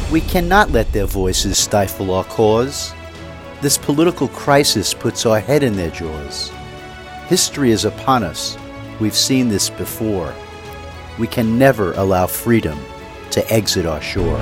We cannot let their voices stifle our cause. This political crisis puts our head in their jaws. History is upon us. We've seen this before. We can never allow freedom to exit our shore.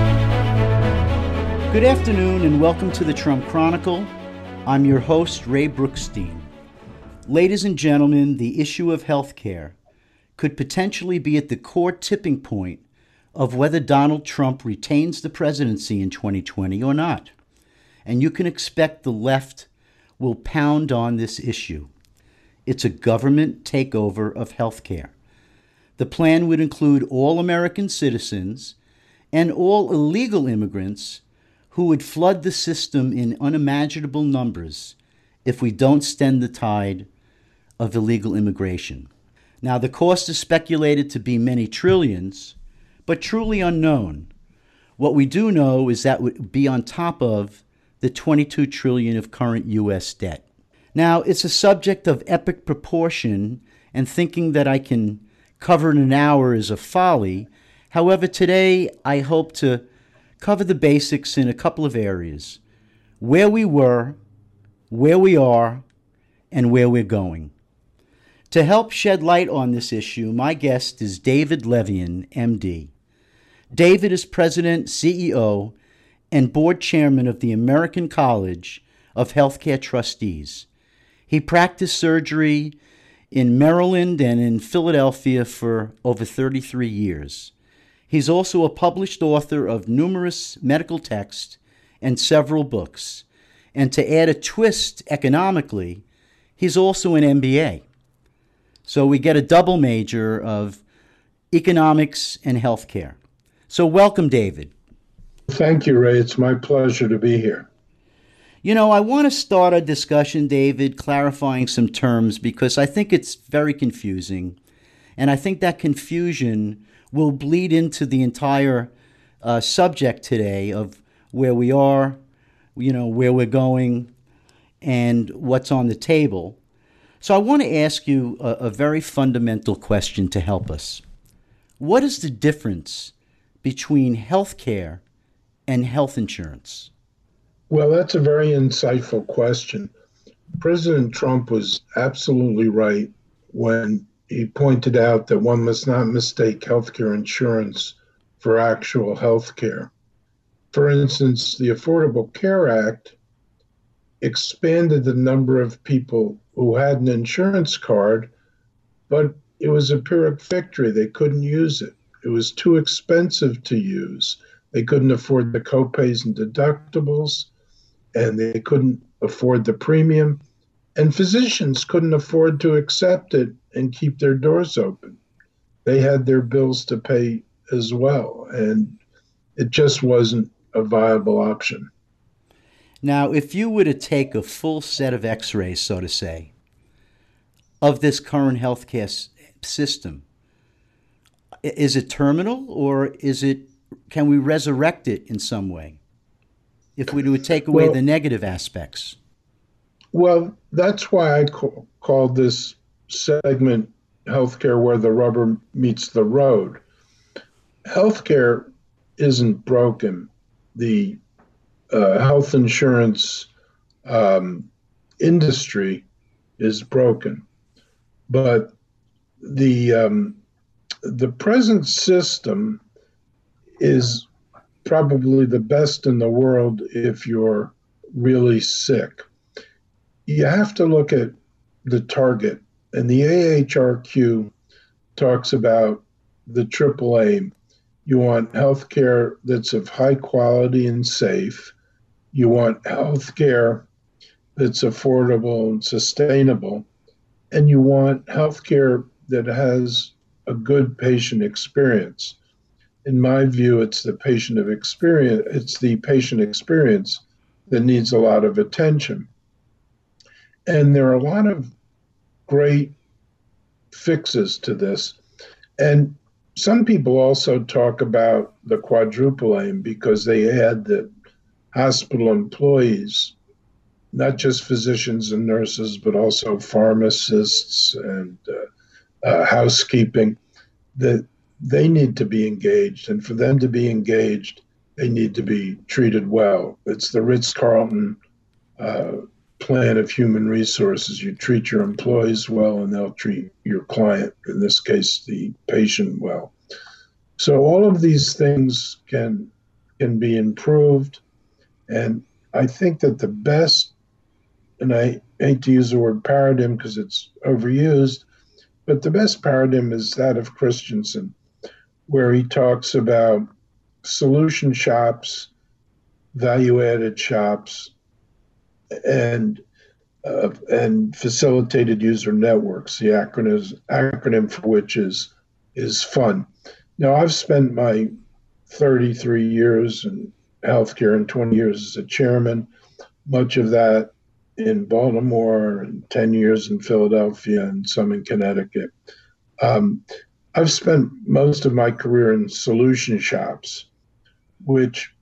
Good afternoon and welcome to the Trump Chronicle. I'm your host, Ray Brookstein. Ladies and gentlemen, the issue of health care could potentially be at the core tipping point of whether Donald Trump retains the presidency in 2020 or not. And you can expect the left will pound on this issue. It's a government takeover of health care. The plan would include all American citizens and all illegal immigrants who would flood the system in unimaginable numbers if we don't stem the tide of illegal immigration. Now, the cost is speculated to be many trillions, but truly unknown. What we do know is that would be on top of the $22 trillion of current U.S. debt. Now, it's a subject of epic proportion, and thinking that I can cover in an hour is a folly. However, today I hope to cover the basics in a couple of areas: where we were, where we are, and where we're going. To help shed light on this issue, my guest is David Levien, MD. David is President, CEO, and Board Chairman of the American College of Healthcare Trustees. He practiced surgery in Maryland and in Philadelphia for over 33 years. He's also a published author of numerous medical texts and several books. And to add a twist economically, he's also an MBA. So we get a double major of economics and healthcare. So welcome, David. Thank you, Ray. It's my pleasure to be here. You know, I want to start a discussion, David, clarifying some terms because I think it's very confusing. And I think that confusion will bleed into the entire subject today of where we are, where we're going, and what's on the table. So I want to ask you a very fundamental question to help us. What is the difference between health care and health insurance? Well, that's a very insightful question. President Trump was absolutely right when he pointed out that one must not mistake healthcare insurance for actual health care. For instance, the Affordable Care Act expanded the number of people who had an insurance card, but it was a Pyrrhic victory. They couldn't use it. It was too expensive to use. They couldn't afford the copays and deductibles, and they couldn't afford the premium, and physicians couldn't afford to accept it and keep their doors open. They had their bills to pay as well, and it just wasn't a viable option. Now, if you were to take a full set of x-rays, so to say, of this current healthcare system, is it terminal or can we resurrect it in some way if we would take away the negative aspects? Well, that's why I called this segment Healthcare Where the Rubber Meets the Road. Healthcare isn't broken. The health insurance industry is broken, but the present system is probably the best in the world if you're really sick. You have to look at the target, and the AHRQ talks about the triple aim. You want healthcare that's of high quality and safe. You want healthcare that's affordable and sustainable. And you want healthcare that has a good patient experience. In my view, it's the patient experience that needs a lot of attention. And there are a lot of great fixes to this. And some people also talk about the quadruple aim because they add that hospital employees, not just physicians and nurses, but also pharmacists and housekeeping, that they need to be engaged. And for them to be engaged, they need to be treated well. It's the Ritz-Carlton uh, plan of human resources. You treat your employees well, and they'll treat your client, in this case, the patient, well. So all of these things can be improved, and I think that the best, and I hate to use the word paradigm because it's overused, but the best paradigm is that of Christensen, where he talks about solution shops, value-added shops, and facilitated user networks. The acronym for which is FUN. Now, I've spent my 33 years in healthcare and 20 years as a chairman, much of that in Baltimore and 10 years in Philadelphia and some in Connecticut. Um, I've spent most of my career in solution shops, which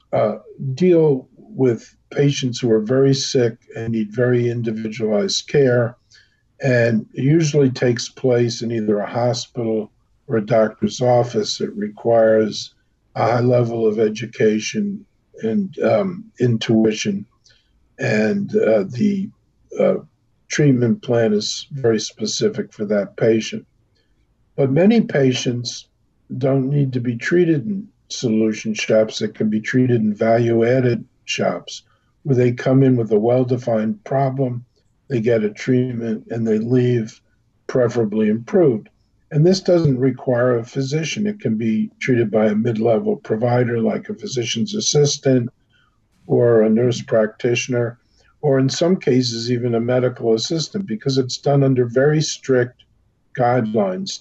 deal with patients who are very sick and need very individualized care. And it usually takes place in either a hospital or a doctor's office. It requires a high level of education and intuition. And the treatment plan is very specific for that patient. But many patients don't need to be treated in solution shops. That can be treated in value-added shops, where they come in with a well-defined problem, they get a treatment, and they leave preferably improved. And this doesn't require a physician. It can be treated by a mid-level provider like a physician's assistant or a nurse practitioner, or in some cases, even a medical assistant, because it's done under very strict guidelines,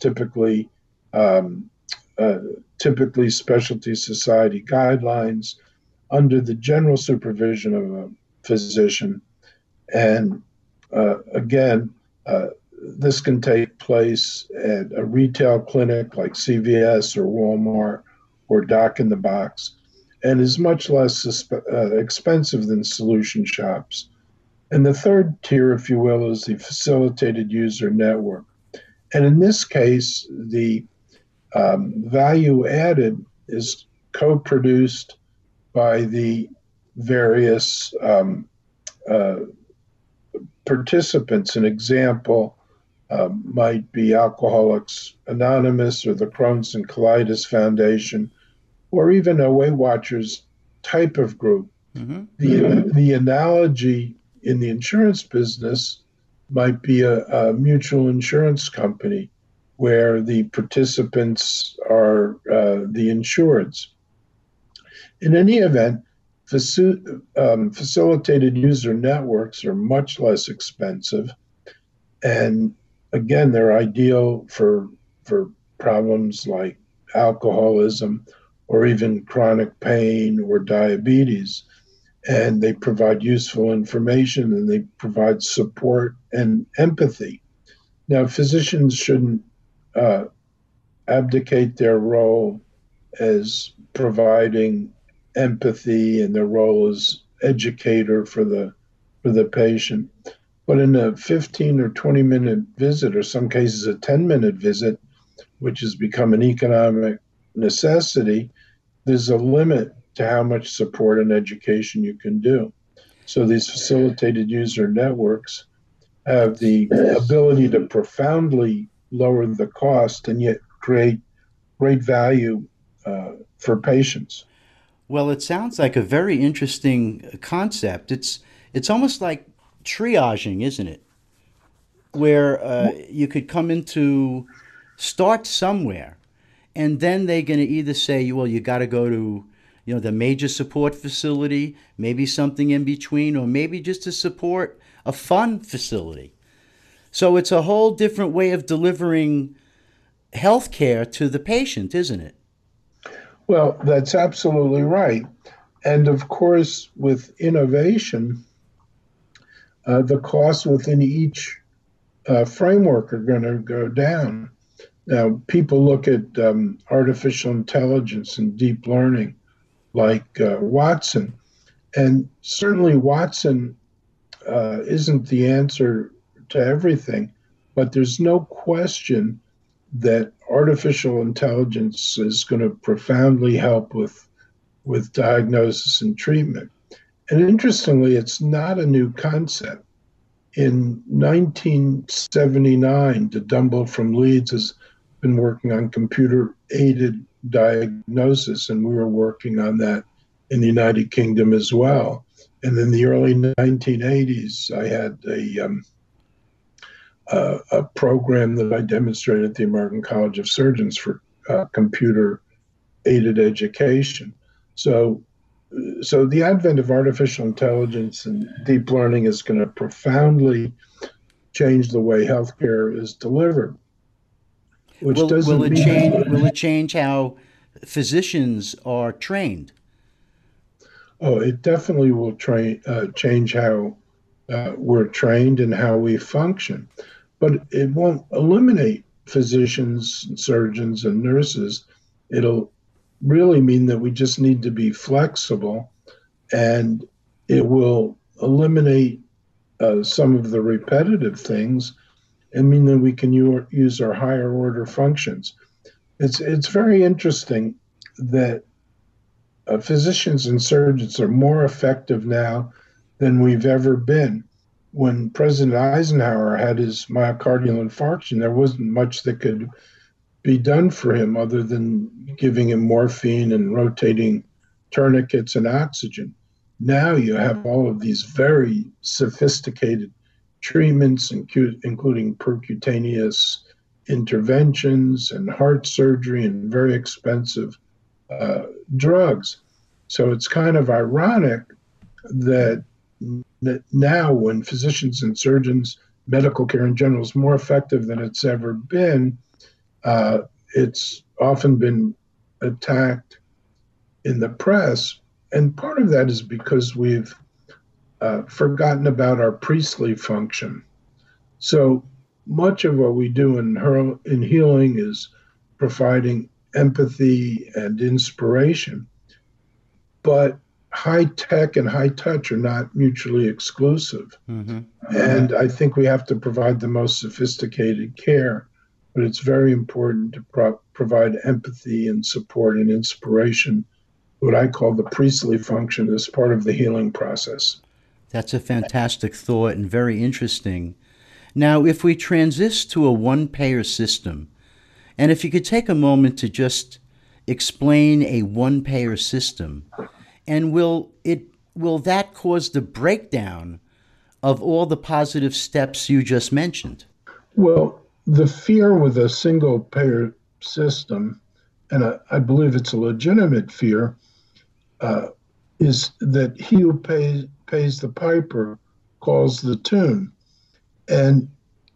um, uh, typically specialty society guidelines, under the general supervision of a physician. And again, this can take place at a retail clinic like CVS or Walmart or Doc in the Box, and is much less expensive than solution shops. And the third tier, if you will, is the facilitated user network. And in this case, the value added is co-produced by the various participants. An example might be Alcoholics Anonymous or the Crohn's and Colitis Foundation, or even a Weight Watchers type of group. Mm-hmm. The analogy in the insurance business might be a mutual insurance company where the participants are the insureds. In any event, facilitated user networks are much less expensive. And again, they're ideal for problems like alcoholism or even chronic pain or diabetes. And they provide useful information and they provide support and empathy. Now, physicians shouldn't abdicate their role as providing empathy and their role as educator for the patient. But in a 15 or 20-minute visit, or some cases a 10-minute visit, which has become an economic necessity, there's a limit to how much support and education you can do. So these facilitated user networks have the ability to profoundly lower the cost and yet create great value for patients. Well, it sounds like a very interesting concept. It's almost like triaging, isn't it? Where you could come into, start somewhere, and then they're going to either say, well, you got to go to, the major support facility, maybe something in between, or maybe just to support a fun facility. So it's a whole different way of delivering health care to the patient, isn't it? Well, that's absolutely right. And of course, with innovation, the costs within each framework are going to go down. Now, people look at artificial intelligence and deep learning like Watson. And certainly Watson isn't the answer to everything, but there's no question that artificial intelligence is going to profoundly help with with diagnosis and treatment. And interestingly, it's not a new concept. In 1979, De Dumbel from Leeds has been working on computer-aided diagnosis, and we were working on that in the United Kingdom as well. And in the early 1980s, I had a program that I demonstrated at the American College of Surgeons for computer-aided education. So the advent of artificial intelligence and deep learning is going to profoundly change the way healthcare is delivered. Which will it change how physicians are trained? Oh, it definitely will change how we're trained and how we function. But it won't eliminate physicians, surgeons, and nurses. It'll really mean that we just need to be flexible, and it will eliminate some of the repetitive things and mean that we can use our higher order functions. It's very interesting that physicians and surgeons are more effective now than we've ever been. When President Eisenhower had his myocardial infarction, there wasn't much that could be done for him other than giving him morphine and rotating tourniquets and oxygen. Now you have all of these very sophisticated treatments, including percutaneous interventions and heart surgery and very expensive drugs. So it's kind of ironic that now, when physicians and surgeons, medical care in general is more effective than it's ever been, it's often been attacked in the press. And part of that is because we've forgotten about our priestly function. So much of what we do in healing is providing empathy and inspiration. But high tech and high touch are not mutually exclusive. Mm-hmm. And I think we have to provide the most sophisticated care, but it's very important to provide empathy and support and inspiration, what I call the priestly function, as part of the healing process. That's a fantastic thought and very interesting. Now, if we transition to a one-payer system, and if you could take a moment to just explain a one-payer system, and will that cause the breakdown of all the positive steps you just mentioned? Well, the fear with a single-payer system, and I believe it's a legitimate fear, is that he who pays the piper calls the tune. And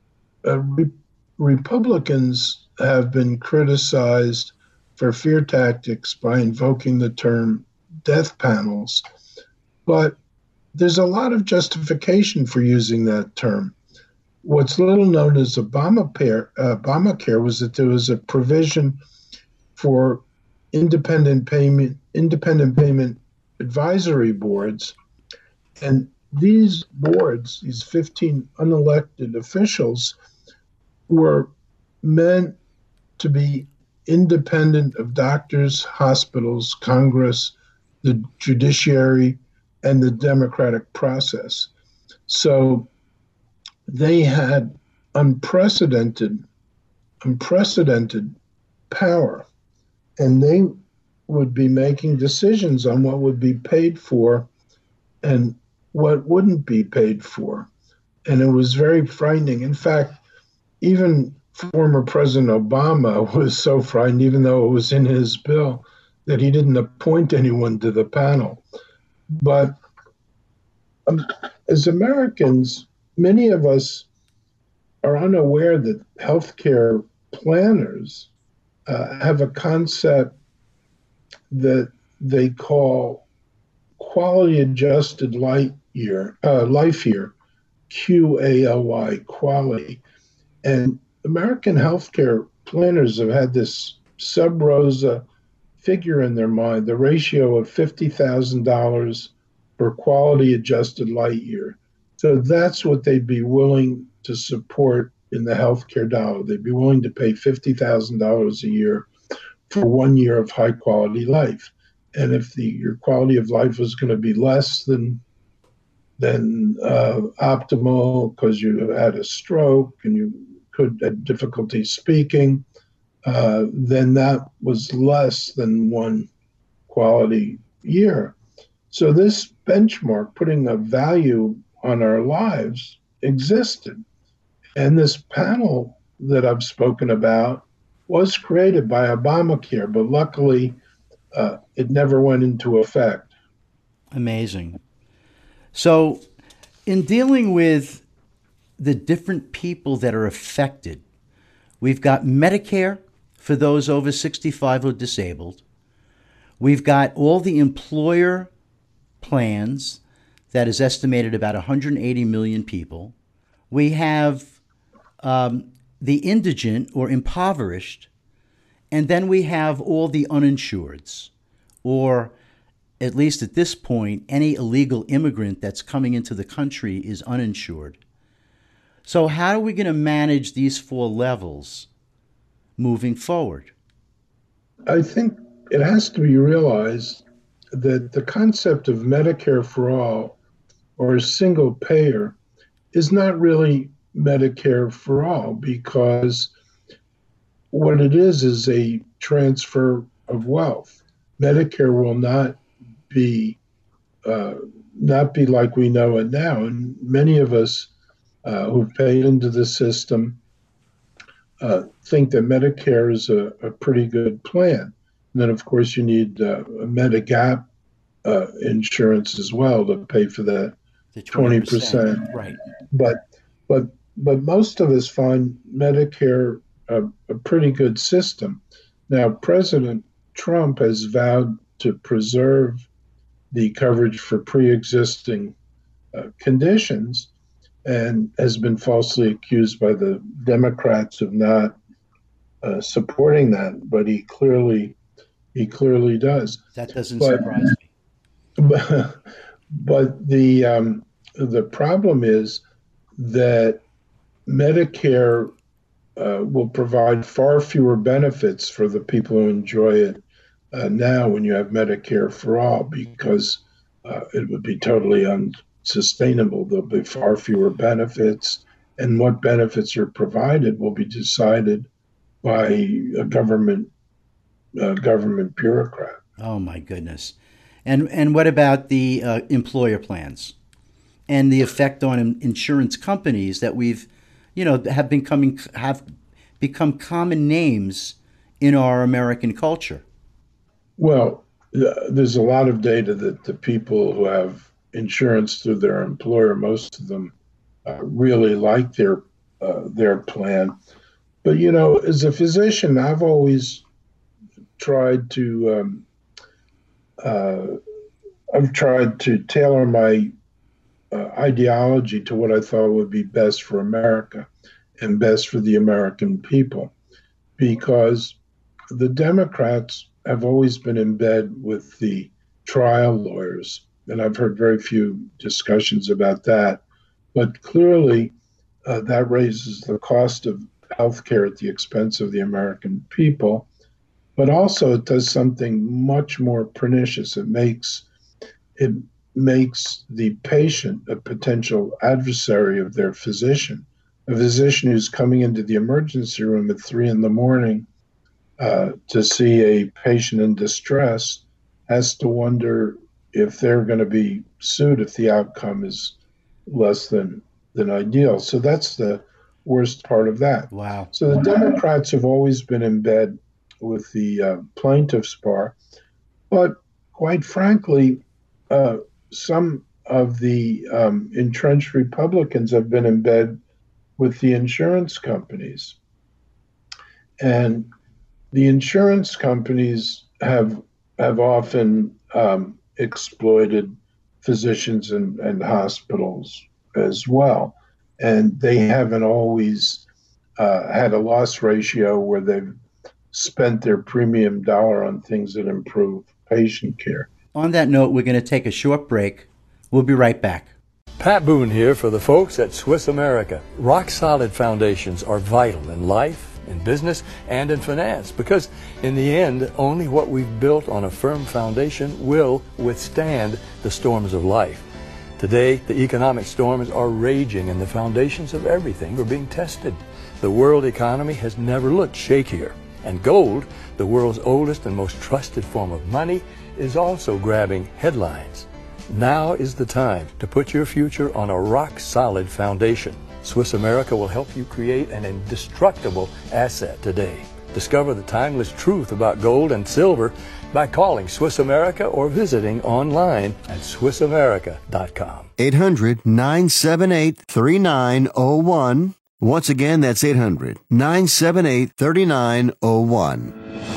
Republicans have been criticized for fear tactics by invoking the term death panels. But there's a lot of justification for using that term. What's little known as Obamacare was that there was a provision for independent payment advisory boards. And these boards, these 15 unelected officials, were meant to be independent of doctors, hospitals, Congress, the judiciary, and the democratic process. So they had unprecedented power, and they would be making decisions on what would be paid for and what wouldn't be paid for. And it was very frightening. In fact, even former President Obama was so frightened, even though it was in his bill, that he didn't appoint anyone to the panel. But as Americans, many of us are unaware that healthcare planners have a concept that they call quality adjusted life year, QALY, quality. And American healthcare planners have had this sub rosa figure in their mind, the ratio of $50,000 per quality adjusted light year. So that's what they'd be willing to support in the healthcare dollar. They'd be willing to pay $50,000 a year for 1 year of high quality life. and if your quality of life was going to be less than optimal because you had a stroke and you could have difficulty speaking, then that was less than one quality year. So this benchmark, putting a value on our lives, existed. And this panel that I've spoken about was created by Obamacare, but luckily it never went into effect. Amazing. So, in dealing with the different people that are affected, we've got Medicare for those over 65 or disabled. We've got all the employer plans that is estimated about 180 million people. We have the indigent or impoverished, and then we have all the uninsureds, or at least at this point, any illegal immigrant that's coming into the country is uninsured. So how are we going to manage these four levels moving forward? I think it has to be realized that the concept of Medicare for all or a single payer is not really Medicare for all, because what it is a transfer of wealth. Medicare will not be like we know it now, and many of us who've paid into the system think that Medicare is a pretty good plan. And then, of course, you need a Medigap insurance as well to pay for that The 20%. Right. But most of us find Medicare a pretty good system. Now, President Trump has vowed to preserve the coverage for pre-existing conditions, and has been falsely accused by the Democrats of not supporting that. But he clearly does. That doesn't surprise me. But the problem is that Medicare will provide far fewer benefits for the people who enjoy it now when you have Medicare for all, because it would be totally unsustainable. There'll be far fewer benefits, and what benefits are provided will be decided by a government bureaucrat. Oh my goodness. And what about the employer plans and the effect on insurance companies that we've, have become common names in our American culture? Well, there's a lot of data that the people who have insurance through their employer, most of them really like their plan. But as a physician, I've always tried to tailor my ideology to what I thought would be best for America and best for the American people, because the Democrats have always been in bed with the trial lawyers, and I've heard very few discussions about that. But clearly, that raises the cost of healthcare at the expense of the American people. But also, it does something much more pernicious. It makes the patient a potential adversary of their physician. A physician who's coming into the emergency room at 3 a.m. To see a patient in distress has to wonder if they're going to be sued if the outcome is less than ideal. So that's the worst part of that. Wow. So the Democrats have always been in bed with the plaintiffs' bar, but quite frankly, some of the entrenched Republicans have been in bed with the insurance companies, and the insurance companies have often exploited physicians and hospitals as well, and they haven't always had a loss ratio where they've spent their premium dollar on things that improve patient care. On that note, we're going to take a short break. We'll be right back. Pat Boone here for the folks at Swiss America. Rock-solid foundations are vital in life in business, and in finance, because in the end, only what we've built on a firm foundation will withstand the storms of life. Today, the economic storms are raging and the foundations of everything are being tested. The world economy has never looked shakier. And gold, the world's oldest and most trusted form of money, is also grabbing headlines. Now is the time to put your future on a rock-solid foundation. Swiss America will help you create an indestructible asset today. Discover the timeless truth about gold and silver by calling Swiss America or visiting online at SwissAmerica.com. 800-978-3901. Once again, that's 800-978-3901.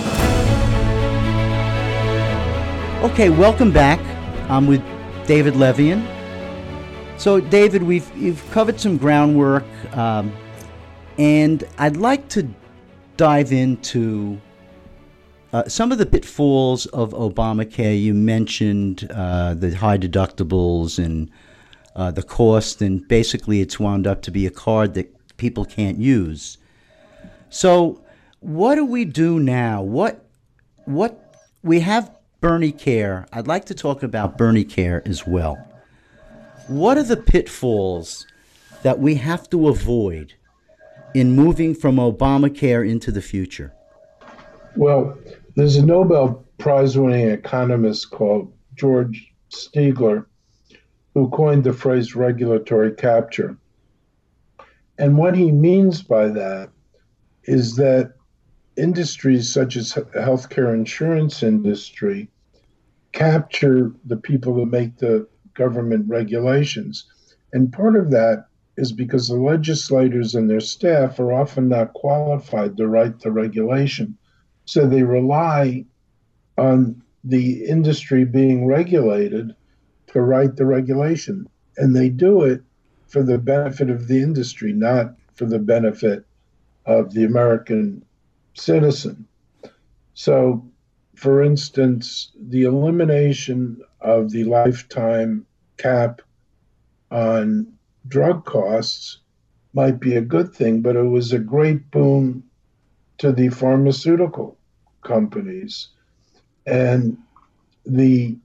Okay, welcome back. I'm with David Levian. So, David, you've covered some groundwork, and I'd like to dive into some of the pitfalls of Obamacare. You mentioned the high deductibles and the cost, and basically it's wound up to be a card that people can't use. So what do we do now? What we have Bernie Care. I'd like to talk about Bernie Care as well. What are the pitfalls that we have to avoid in moving from Obamacare into the future? Well, there's a Nobel Prize-winning economist called George Stigler who coined the phrase regulatory capture. And what he means by that is that industries such as healthcare insurance industry capture the people that make the government regulations. And part of that is because the legislators and their staff are often not qualified to write the regulation. So they rely on the industry being regulated to write the regulation. And they do it for the benefit of the industry, not for the benefit of the American citizen. So, for instance, the elimination of the lifetime cap on drug costs might be a good thing, but it was a great boon to the pharmaceutical companies. And the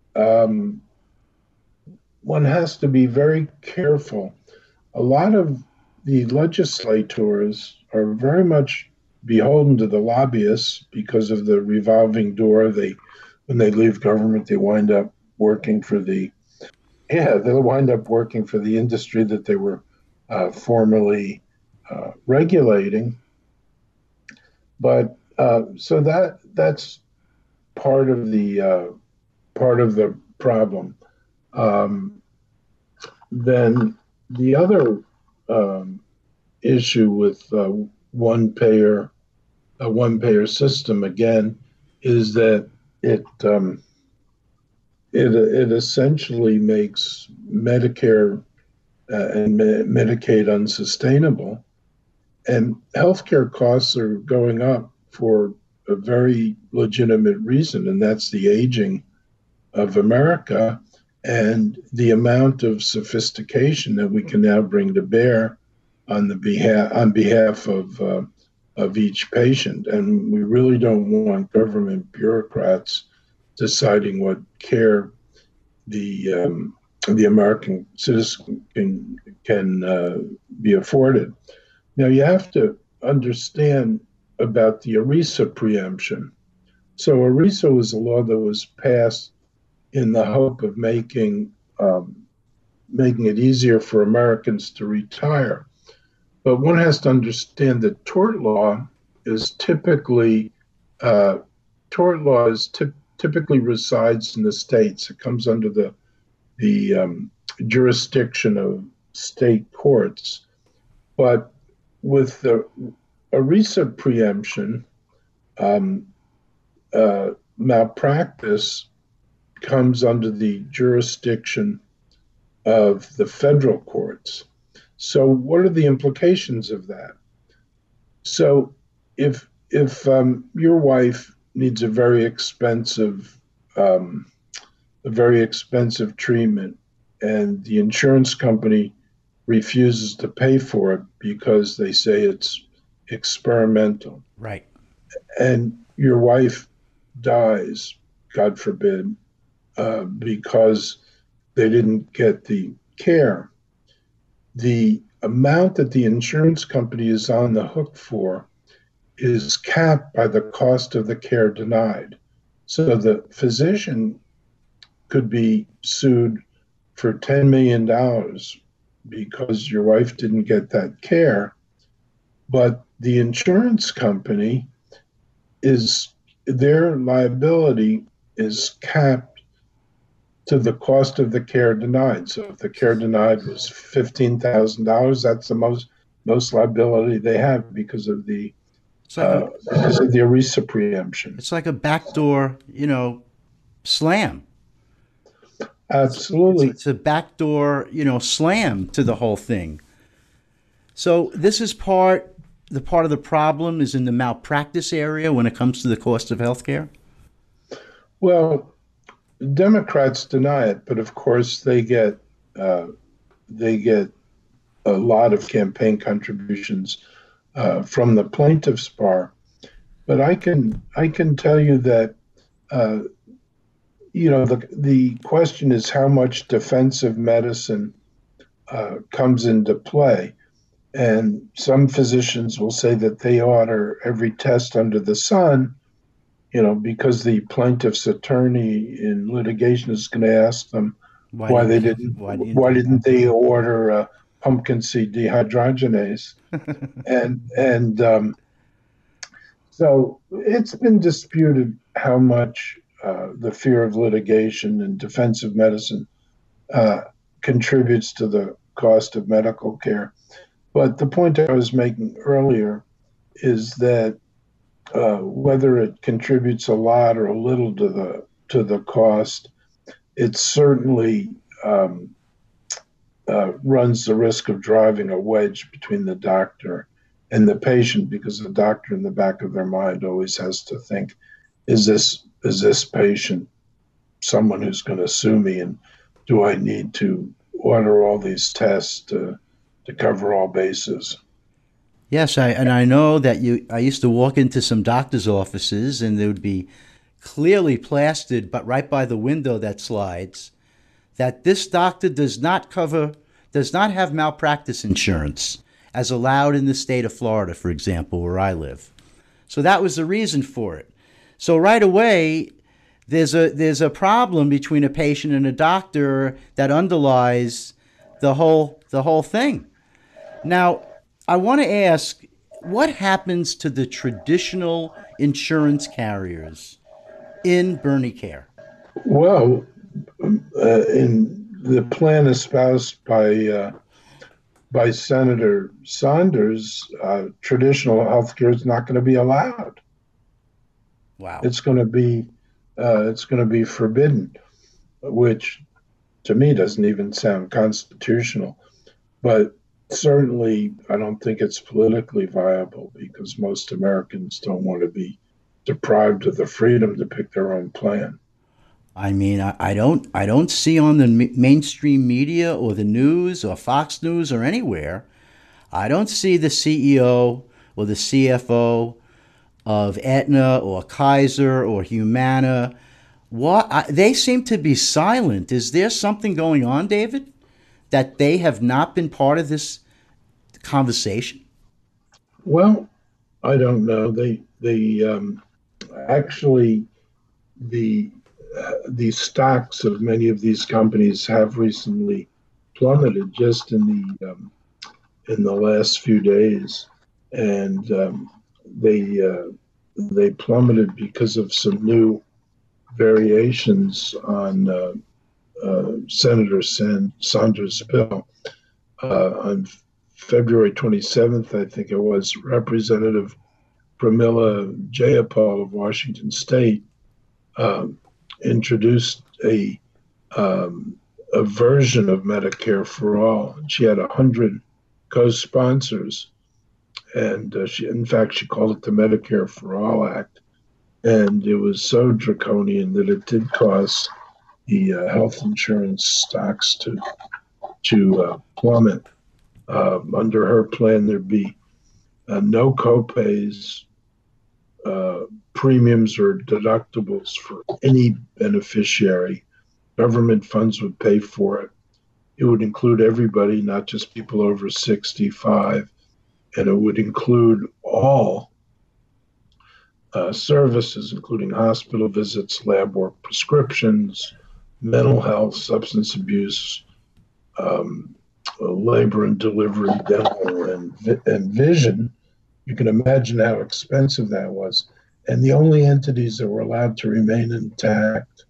one has to be very careful. A lot of the legislators are very much beholden to the lobbyists because of the revolving door. When they leave government, they wind up working for the industry that they were formerly regulating. But so that's part of the problem. Then the other issue with one payer system again is that it essentially makes Medicare and Medicaid unsustainable, and healthcare costs are going up for a very legitimate reason, and that's the aging of America and the amount of sophistication that we can now bring to bear on behalf of each patient. And we really don't want government bureaucrats deciding what care the American citizen can be afforded. Now, you have to understand about the ERISA preemption. So ERISA was a law that was passed in the hope of making it easier for Americans to retire. But one has to understand that tort law typically resides in the states. It comes under the jurisdiction of state courts. But with the ERISA preemption, malpractice comes under the jurisdiction of the federal courts. So what are the implications of that? So if your wife needs a very expensive treatment and the insurance company refuses to pay for it because they say it's experimental, Right. and your wife dies, God forbid, because they didn't get the care, the amount that the insurance company is on the hook for is capped by the cost of the care denied. So the physician could be sued for $10 million because your wife didn't get that care, but the insurance company is their liability is capped to the cost of the care denied. So if the care denied was $15,000, that's the most liability they have because of the It's like a, ERISA preemption. it's like a backdoor, slam. Absolutely. It's a backdoor, slam to the whole thing. So this is part of the problem is in the malpractice area when it comes to the cost of healthcare. Well, Democrats deny it, but of course they get a lot of campaign contributions from the plaintiffs' bar. But I can tell you that the question is how much defensive medicine comes into play. And some physicians will say that they order every test under the sun, because the plaintiff's attorney in litigation is going to ask them why didn't they order pumpkin seed dehydrogenase, and so it's been disputed how much the fear of litigation and defensive medicine contributes to the cost of medical care. But the point I was making earlier is that whether it contributes a lot or a little to the cost, it certainly runs the risk of driving a wedge between the doctor and the patient, because the doctor in the back of their mind always has to think, is this patient someone who's going to sue me, and do I need to order all these tests to cover all bases? Yes, I know that I used to walk into some doctor's offices and there would be clearly plastered, but right by the window that slides, that this doctor does not have malpractice insurance as allowed in the state of Florida, for example, where I live. So that was the reason for it. So right away, there's a problem between a patient and a doctor that underlies the whole thing. Now, I want to ask, what happens to the traditional insurance carriers in Bernie Care? Well, in the plan espoused by Senator Saunders, traditional health care is not going to be allowed. Wow. It's going to be forbidden, which to me doesn't even sound constitutional. But certainly, I don't think it's politically viable, because most Americans don't want to be deprived of the freedom to pick their own plan. I mean, I don't see on the mainstream media or the news or Fox News or anywhere, I don't see the CEO or the CFO of Aetna or Kaiser or Humana. They seem to be silent. Is there something going on, David, that they have not been part of this conversation? Well, I don't know. They actually the stocks of many of these companies have recently plummeted just in the last few days, and they plummeted because of some new variations on Senator Saunders' bill. On February 27th, I think it was, Representative Pramila Jayapal of Washington State introduced a version of Medicare for All. She had 100 co-sponsors, and she called it the Medicare for All Act. And it was so draconian that it did cause the health insurance stocks to plummet. Under her plan, there'd be no copays, premiums or deductibles for any beneficiary. Government funds would pay for it. It would include everybody, not just people over 65, and it would include all services, including hospital visits, lab work, prescriptions, mental health, substance abuse, labor and delivery, dental, and vision. You can imagine how expensive that was. And the only entities that were allowed to remain intact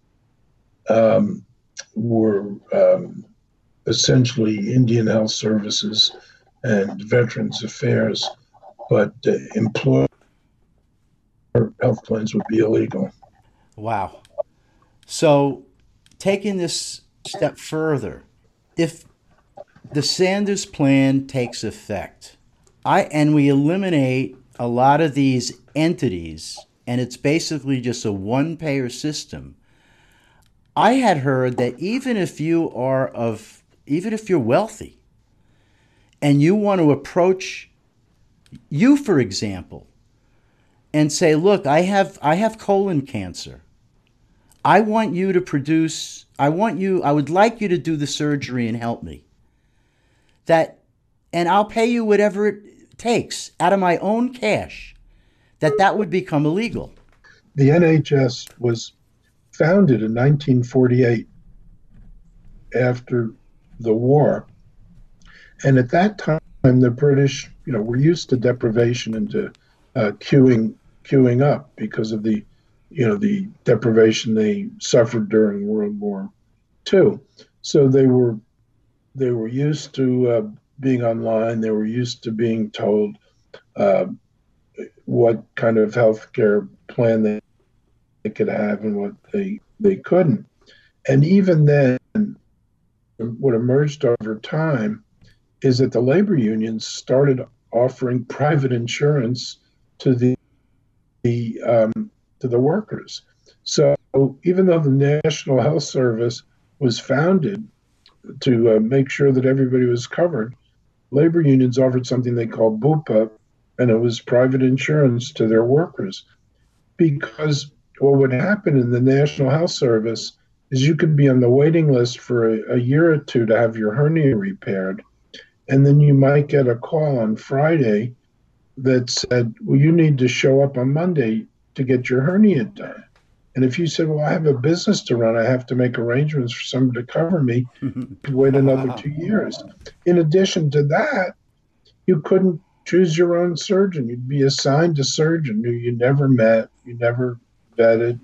were essentially Indian Health Services and Veterans Affairs, but employer health plans would be illegal. Wow. So, taking this step further, if the Sanders plan takes effect, and we eliminate a lot of these entities, and it's basically just a one-payer system, I had heard that even if you're wealthy, and you want to approach you, for example, and say, look, I have colon cancer. I would like you to do the surgery and help me. And I'll pay you whatever it takes out of my own cash, that would become illegal. The NHS was founded in 1948 after the war. And at that time, the British, were used to deprivation and to queuing up because of the deprivation they suffered during World War II. So they were used to being online. They were used to being told what kind of health care plan they could have and what they couldn't. And even then, what emerged over time is that the labor unions started offering private insurance to the workers. So even though the National Health Service was founded to make sure that everybody was covered, labor unions offered something they called BUPA, and it was private insurance to their workers. Because what would happen in the National Health Service is you could be on the waiting list for a year or two to have your hernia repaired, and then you might get a call on Friday that said, well, you need to show up on Monday to get your hernia done. And if you said, well, I have a business to run, I have to make arrangements for somebody to cover me, you could wait another 2 years. In addition to that, you couldn't choose your own surgeon. You'd be assigned a surgeon who you never met, you never vetted.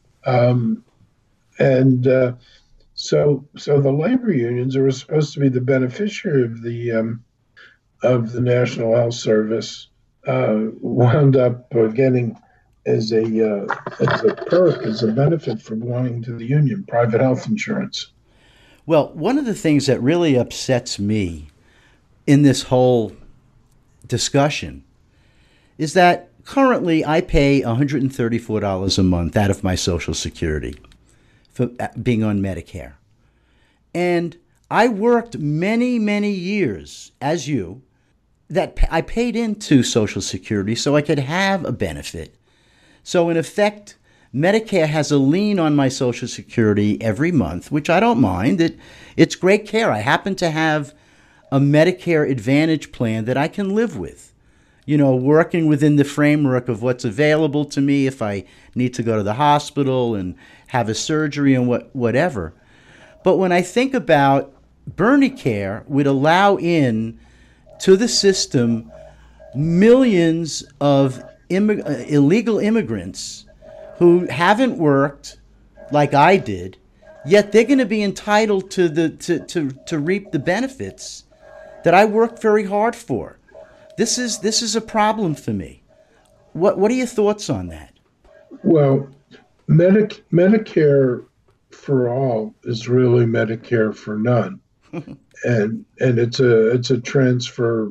So the labor unions, who were supposed to be the beneficiary of the National Health Service, wound up getting as a perk, as a benefit for belonging to the union, private health insurance. Well, one of the things that really upsets me in this whole discussion is that currently I pay $134 a month out of my Social Security for being on Medicare. And I worked many, many years, as you, that I paid into Social Security so I could have a benefit. So in effect, Medicare has a lien on my Social Security every month, which I don't mind. It's great care. I happen to have a Medicare Advantage plan that I can live with, working within the framework of what's available to me if I need to go to the hospital and have a surgery and whatever. But when I think about Bernicare would allow in to the system millions of illegal immigrants who haven't worked like I did, yet they're going to be entitled to reap the benefits that I worked very hard for. This is a problem for me. What are your thoughts on that? Well, Medicare for all is really Medicare for none, and it's a transfer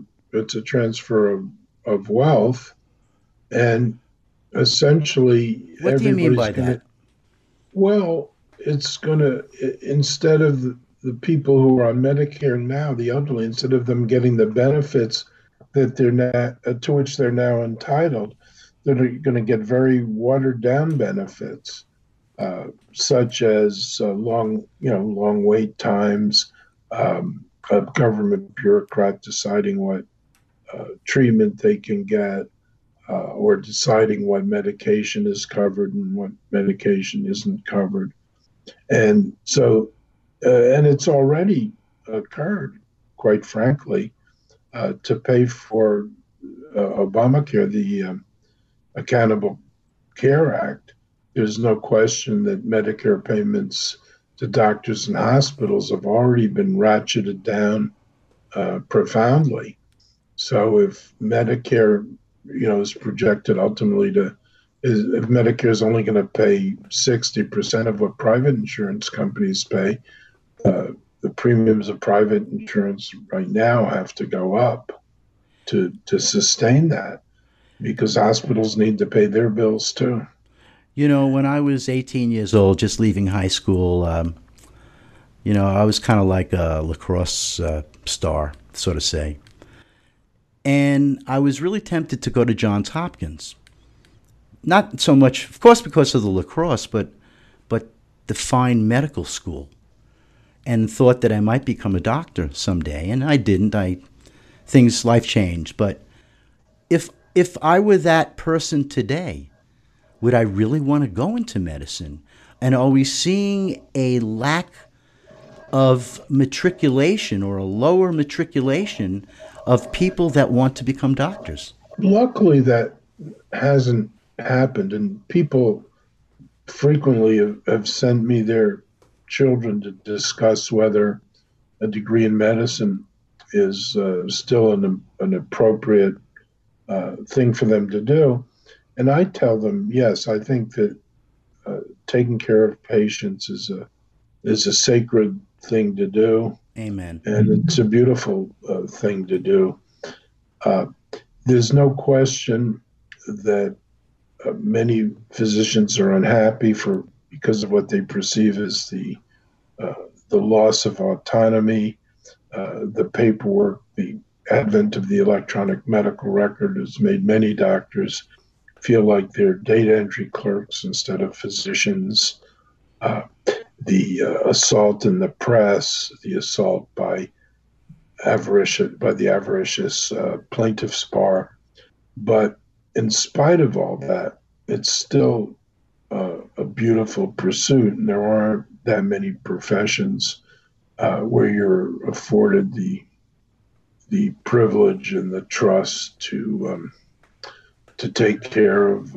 of wealth, and essentially what do you mean by that? Well, it's gonna, instead of the people who are on Medicare now, the elderly, instead of them getting the benefits that they're to which they're now entitled, that are going to get very watered down benefits, such as long wait times, a government bureaucrat deciding what treatment they can get, or deciding what medication is covered and what medication isn't covered. And so, and it's already occurred, quite frankly, to pay for Obamacare, the Accountable Care Act. There's no question that Medicare payments to doctors and hospitals have already been ratcheted down profoundly. So if Medicare, is projected ultimately if Medicare is only going to pay 60% of what private insurance companies pay, the premiums of private insurance right now have to go up to sustain that, because hospitals need to pay their bills too. When I was 18 years old, just leaving high school, I was kind of like a lacrosse star, so to say. And I was really tempted to go to Johns Hopkins. Not so much, of course, because of the lacrosse, but the fine medical school. And thought that I might become a doctor someday. And I didn't. Life changed. But if I were that person today, would I really want to go into medicine? And are we seeing a lack of matriculation or a lower matriculation of people that want to become doctors? Luckily, that hasn't happened, and people frequently have sent me their children to discuss whether a degree in medicine is still an appropriate thing for them to do. And I tell them, yes, I think that taking care of patients is a sacred thing to do. Amen. And it's a beautiful thing to do. There's no question that many physicians are unhappy because of what they perceive as the loss of autonomy, the paperwork. The advent of the electronic medical record has made many doctors feel like they're data entry clerks instead of physicians. The assault in the press, the assault by the avaricious plaintiff's bar. But in spite of all that, it's still a beautiful pursuit, and there aren't that many professions where you're afforded the privilege and the trust to take care of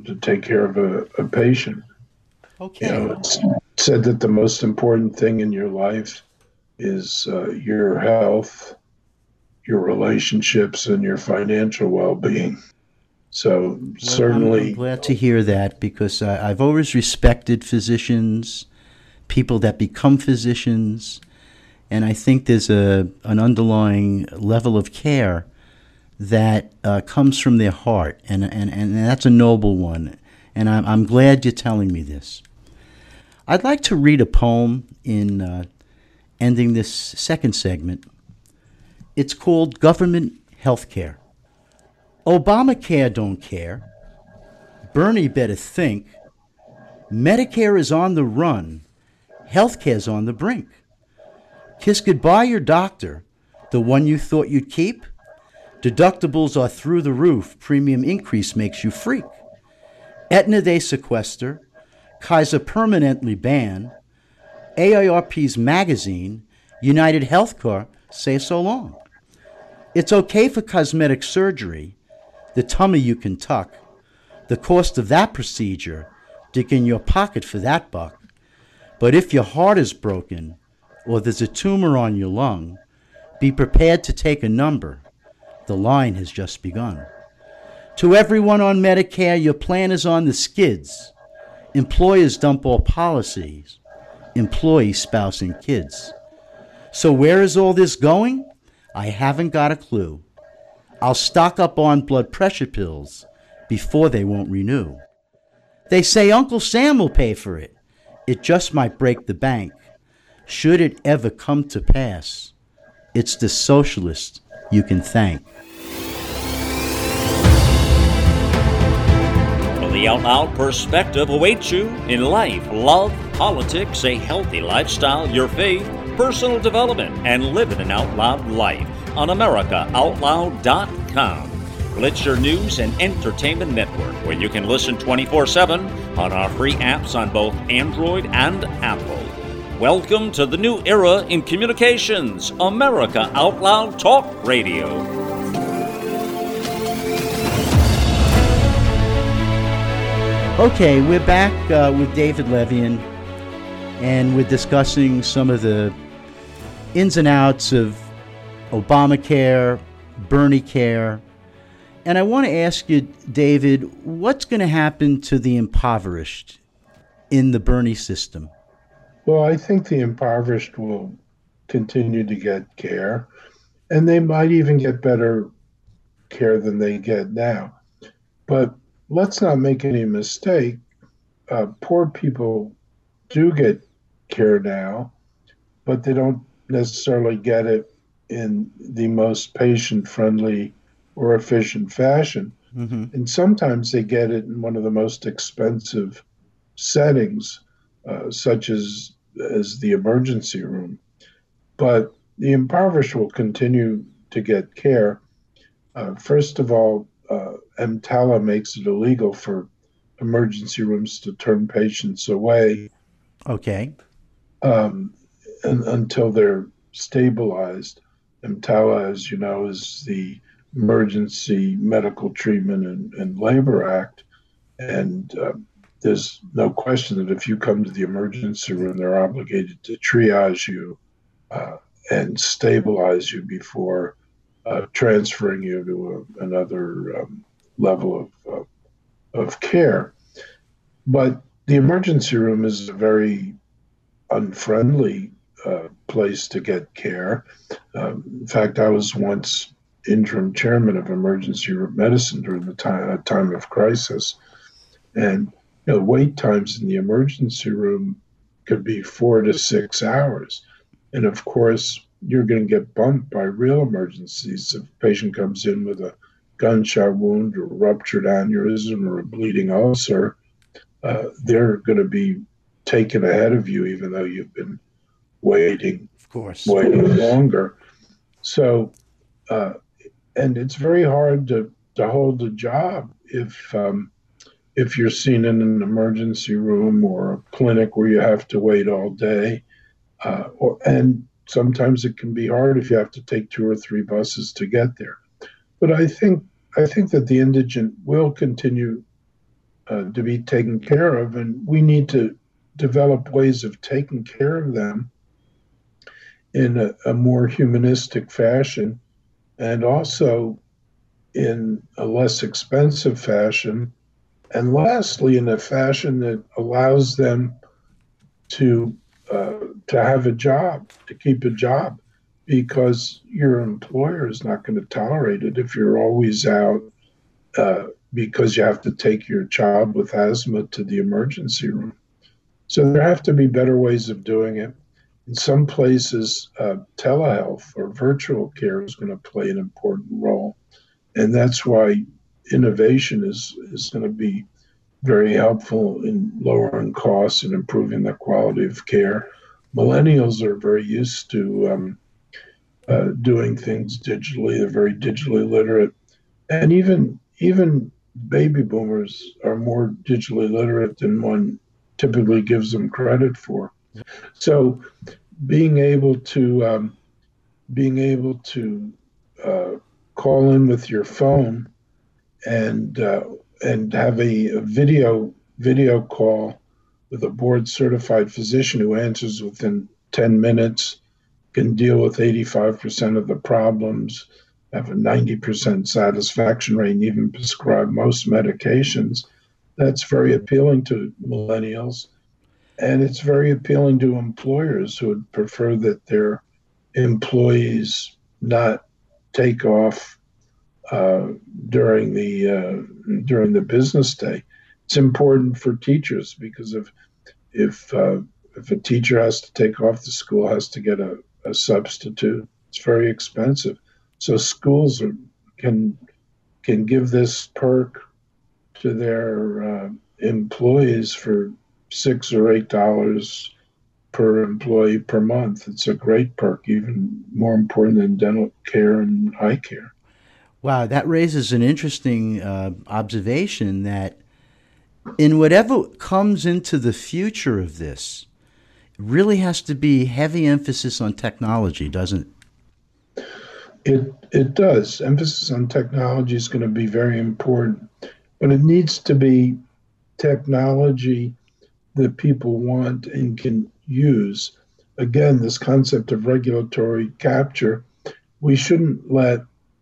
a patient. Okay. It's said that the most important thing in your life is your health, your relationships, and your financial well-being. So certainly, I'm glad to hear that, because I've always respected physicians, people that become physicians, and I think there's an underlying level of care that comes from their heart, and that's a noble one. And I'm glad you're telling me this. I'd like to read a poem in ending this second segment. It's called Government Healthcare. Obamacare don't care. Bernie better think. Medicare is on the run. Healthcare's on the brink. Kiss goodbye your doctor, the one you thought you'd keep. Deductibles are through the roof. Premium increase makes you freak. Aetna they sequester. Kaiser permanently ban. AARP's magazine, United Healthcare, say so long. It's okay for cosmetic surgery. The tummy you can tuck. The cost of that procedure, dig in your pocket for that buck. But if your heart is broken or there's a tumor on your lung, be prepared to take a number. The line has just begun. To everyone on Medicare, your plan is on the skids. Employers dump all policies. Employee, spouse, and kids. So where is all this going? I haven't got a clue. I'll stock up on blood pressure pills before they won't renew. They say Uncle Sam will pay for it. It just might break the bank. Should it ever come to pass, it's the socialist you can thank. the Out Loud perspective awaits you in life, love, politics, a healthy lifestyle, your faith, personal development, and living an out loud life on AmericaOutloud.com. Well, it's your news and entertainment network where you can listen 24/7 on our free apps on both Android and Apple. Welcome to the new era in communications, America Out Loud Talk Radio. Okay, we're back with David Levian, and we're discussing some of the ins and outs of Obamacare, Bernie Care. And I want to ask you, David, what's going to happen to the impoverished in the Bernie system? Well, I think the impoverished will continue to get care, and they might even get better care than they get now. But let's not make any mistake. Poor people do get care now, but they don't necessarily get it in the most patient-friendly or efficient fashion. Mm-hmm. And sometimes they get it in one of the most expensive settings, such as the emergency room. But the impoverished will continue to get care. First of all, EMTALA makes it illegal for emergency rooms to turn patients away. Okay. Until they're stabilized. EMTALA, as you know, is the Emergency Medical Treatment and Labor Act. And there's no question that if you come to the emergency room, they're obligated to triage you and stabilize you before transferring you to another level of care. But the emergency room is a very unfriendly place to get care. In fact, I was once interim chairman of emergency room medicine during the time of crisis. And wait times in the emergency room could be 4 to 6 hours. And of course, you're going to get bumped by real emergencies. If a patient comes in with a gunshot wound or ruptured aneurysm or a bleeding ulcer, they're going to be taken ahead of you, even though you've been waiting longer. So, and it's very hard to hold a job if you're seen in an emergency room or a clinic where you have to wait all day, and sometimes it can be hard if you have to take 2 or 3 buses to get there. But I think that the indigent will continue to be taken care of, and we need to develop ways of taking care of them in a more humanistic fashion, and also in a less expensive fashion, and lastly, in a fashion that allows them to have a job, to keep a job, because your employer is not going to tolerate it if you're always out because you have to take your child with asthma to the emergency room. So there have to be better ways of doing it. In some places, telehealth or virtual care is going to play an important role. And that's why innovation is going to be very helpful in lowering costs and improving the quality of care. Millennials are very used to doing things digitally. They're very digitally literate. And even baby boomers are more digitally literate than one typically gives them credit for. So being able to call in with your phone and have a video call with a board certified physician who answers within 10 minutes, can deal with 85% of the problems, have a 90% satisfaction rate, and even prescribe most medications. That's very appealing to millennials. And it's very appealing to employers who would prefer that their employees not take off during the business day. It's important for teachers because if a teacher has to take off, the school has to get a substitute. It's very expensive. So schools can give this perk to their employees for $6 or $8 per employee per month. It's a great perk, even more important than dental care and eye care. Wow, that raises an interesting observation that in whatever comes into the future of this, it really has to be heavy emphasis on technology, doesn't it? It does. Emphasis on technology is going to be very important, but it needs to be technology that people want and can use. Again, this concept of regulatory capture, we shouldn't let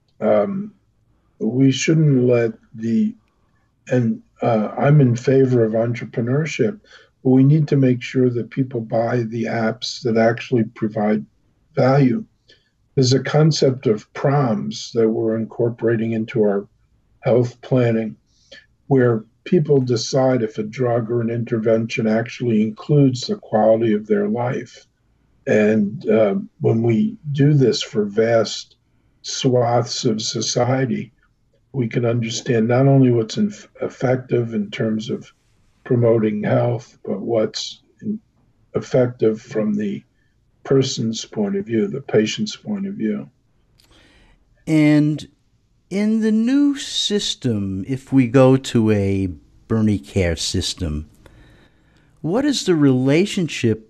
the and I'm in favor of entrepreneurship, but we need to make sure that people buy the apps that actually provide value. There's a concept of proms that we're incorporating into our health planning where people decide if a drug or an intervention actually includes the quality of their life. And when we do this for vast swaths of society, we can understand not only what's effective in terms of promoting health, but what's effective from the person's point of view, the patient's point of view. And in the new system, if we go to a Bernie Care system, what is the relationship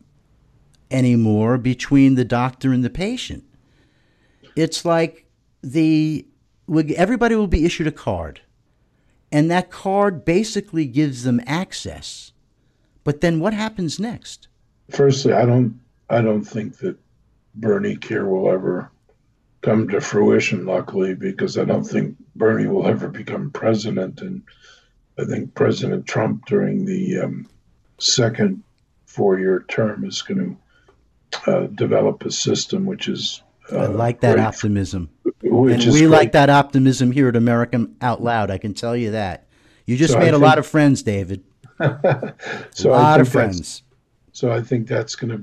anymore between the doctor and the patient? It's like everybody will be issued a card, and that card basically gives them access. But then what happens next? Firstly, I don't think that Bernie Care will ever come to fruition, luckily, because I don't think Bernie will ever become president. And I think President Trump, during the second 4-year term, is going to develop a system which is I like that optimism. Which and is we great. like that optimism here at American Out Loud, I can tell you that. You just made a lot of friends, David. So a lot of friends. So I think that's going to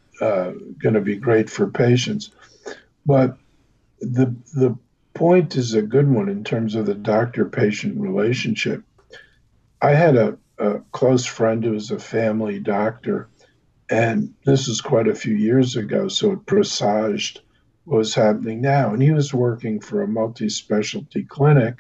be great for patients. But the point is a good one in terms of the doctor-patient relationship. I had a close friend who was a family doctor, and this was quite a few years ago, so it presaged what was happening now. And he was working for a multi-specialty clinic,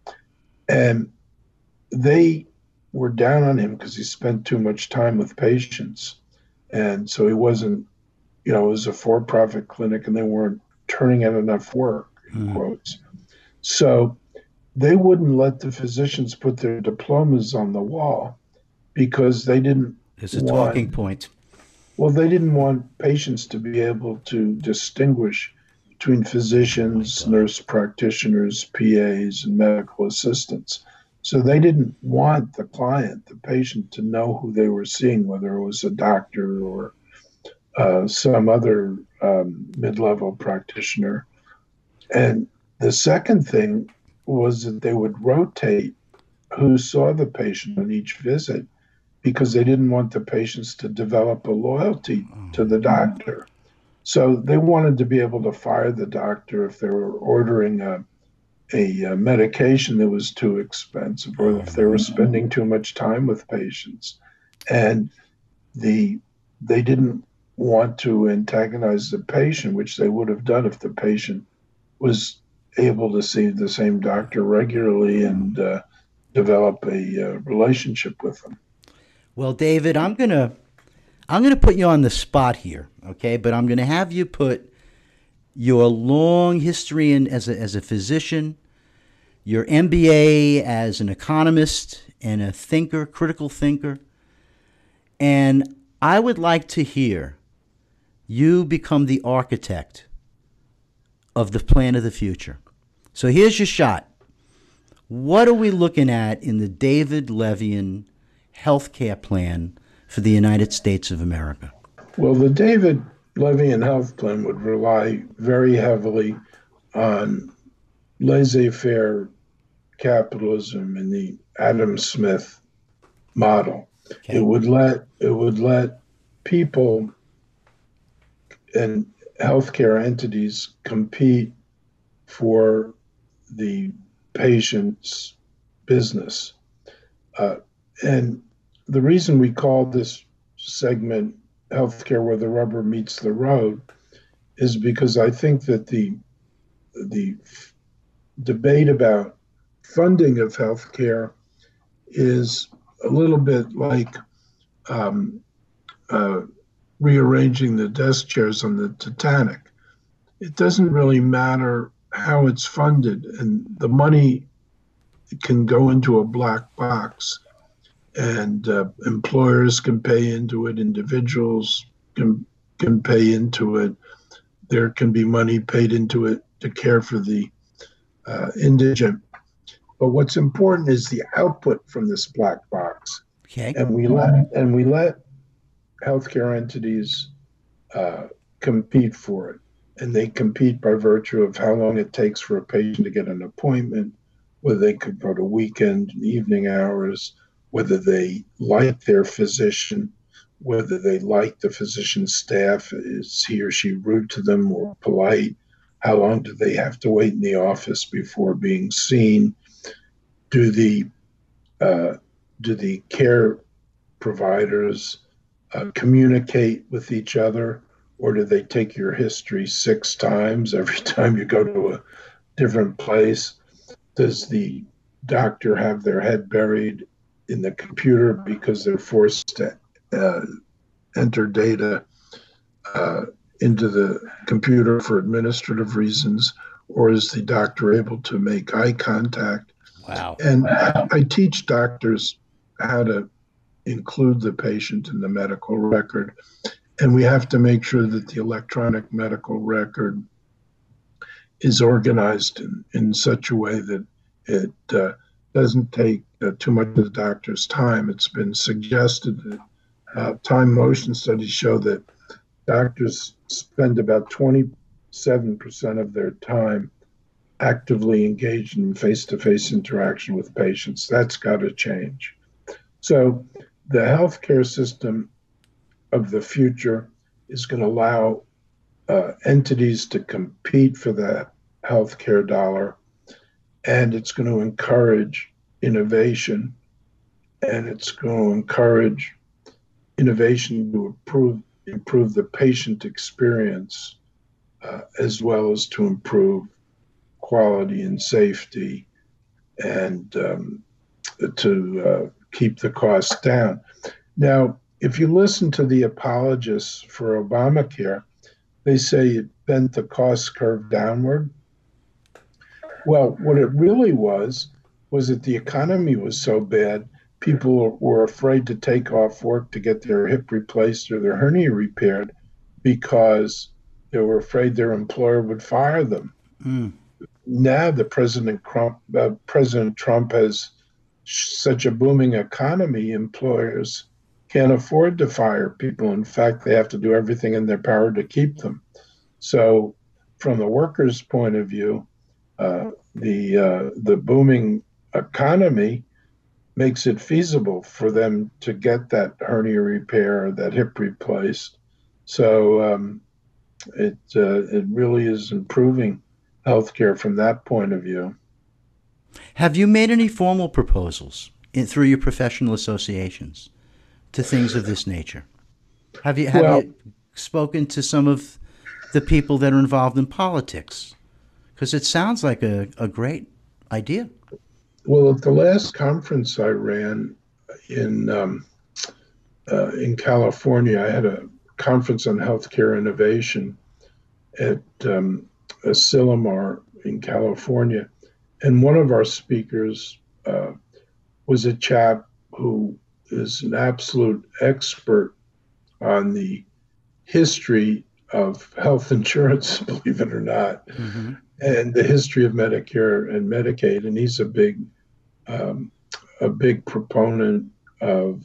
and they were down on him because he spent too much time with patients. And so he wasn't, it was a for-profit clinic and they weren't turning out enough work, in quotes. So they wouldn't let the physicians put their diplomas on the wall because they didn't It's a talking point. Well, they didn't want patients to be able to distinguish between physicians, nurse practitioners, PAs, and medical assistants. So they didn't want the client, the patient, to know who they were seeing, whether it was a doctor or some other mid-level practitioner. And the second thing was that they would rotate who saw the patient on each visit because they didn't want the patients to develop a loyalty to the doctor. So they wanted to be able to fire the doctor if they were ordering a medication that was too expensive or if they were spending too much time with patients. And they didn't want to antagonize the patient, which they would have done if the patient was able to see the same doctor regularly and develop a relationship with them. Well, David, I'm gonna put you on the spot here, okay? But I'm gonna have you put your long history as a physician, your MBA as an economist and a thinker, critical thinker, and I would like to hear you become the architect of the plan of the future. So here's your shot. What are we looking at in the David Levian healthcare plan for the United States of America? Well, the David Levian health plan would rely very heavily on laissez-faire capitalism in the Adam Smith model. Okay. It would let people and healthcare entities compete for the patient's business. And the reason we call this segment Healthcare Where the Rubber Meets the Road is because I think that the debate about funding of healthcare is a little bit like rearranging the desk chairs on the Titanic. It doesn't really matter how it's funded, and the money can go into a black box, and employers can pay into it, individuals can pay into it. There can be money paid into it to care for the indigent. But what's important is the output from this black box. Okay. And we let healthcare entities compete for it. And they compete by virtue of how long it takes for a patient to get an appointment, whether they could go to weekend and evening hours, whether they like their physician, whether they like the physician's staff, is he or she rude to them or polite, how long do they have to wait in the office before being seen, do the care providers communicate with each other, or do they take your history 6 times every time you go to a different place? Does the doctor have their head buried in the computer because they're forced to enter data into the computer for administrative reasons, or is the doctor able to make eye contact? Wow. And I teach doctors how to include the patient in the medical record, and we have to make sure that the electronic medical record is organized in such a way that it doesn't take too much of the doctor's time. It's been suggested that time motion studies show that doctors spend about 27% of their time actively engaged in face-to-face interaction with patients. That's got to change. So the healthcare system of the future is going to allow entities to compete for that healthcare dollar, and it's going to encourage innovation, and it's going to encourage innovation to improve the patient experience, as well as to improve quality and safety, and to keep the costs down. Now, if you listen to the apologists for Obamacare, they say it bent the cost curve downward. Well, what it really was that the economy was so bad, people were afraid to take off work to get their hip replaced or their hernia repaired because they were afraid their employer would fire them. Now the President Trump has such a booming economy, employers can't afford to fire people. In fact, they have to do everything in their power to keep them. So from the workers' point of view, the booming economy makes it feasible for them to get that hernia repair or that hip replaced. So it really is improving healthcare from that point of view. Have you made any formal proposals through your professional associations to things of this nature? Have you spoken to some of the people that are involved in politics? Because it sounds like a great idea. Well, at the last conference I ran in California, I had a conference on healthcare innovation at Asilomar in California. And one of our speakers was a chap who is an absolute expert on the history of health insurance, believe it or not, and the history of Medicare and Medicaid. And he's a big proponent of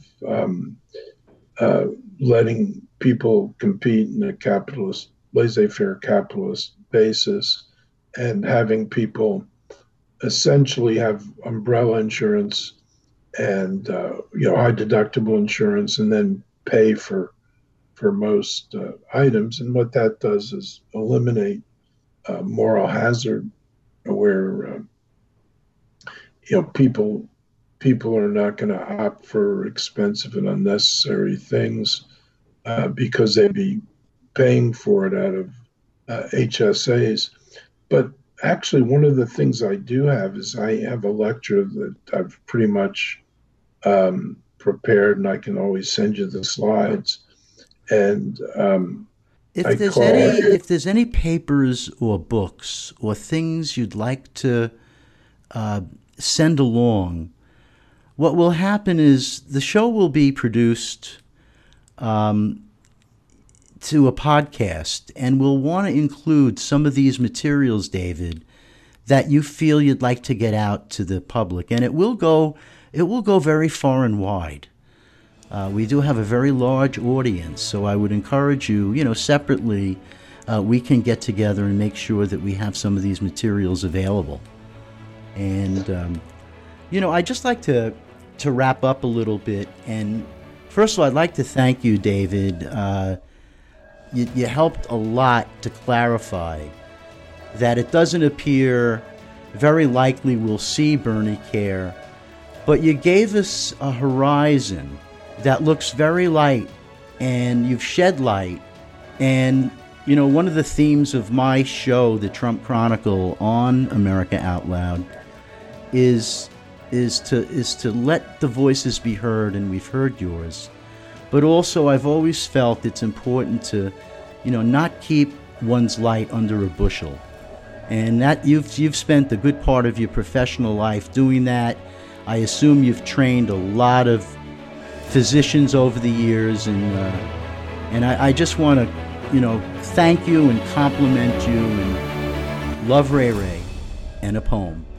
letting people compete in a capitalist, laissez-faire capitalist basis, and having people essentially have umbrella insurance and high deductible insurance, and then pay for most items. And what that does is eliminate moral hazard, where people people are not going to opt for expensive and unnecessary things because they'd be paying for it out of HSAs. But actually, one of the things I do have is I have a lecture that I've pretty much prepared, and I can always send you the slides. And if there's any papers or books or things you'd like to send along, what will happen is the show will be produced to a podcast, and we'll want to include some of these materials, David, that you feel you'd like to get out to the public, and it will go very far and wide. We do have a very large audience, so I would encourage you, separately, we can get together and make sure that we have some of these materials available. And, I'd just like to wrap up a little bit. And first of all, I'd like to thank you, David. You helped a lot to clarify that it doesn't appear very likely we'll see Bernie Care, but you gave us a horizon that looks very light, and you've shed light. And, one of the themes of my show, The Trump Chronicle, on America Out Loud is to let the voices be heard, and we've heard yours. But also, I've always felt it's important to, not keep one's light under a bushel. And that you've spent a good part of your professional life doing that. I assume you've trained a lot of physicians over the years, and I just want to, thank you and compliment you, and love Ray Ray, and a poem.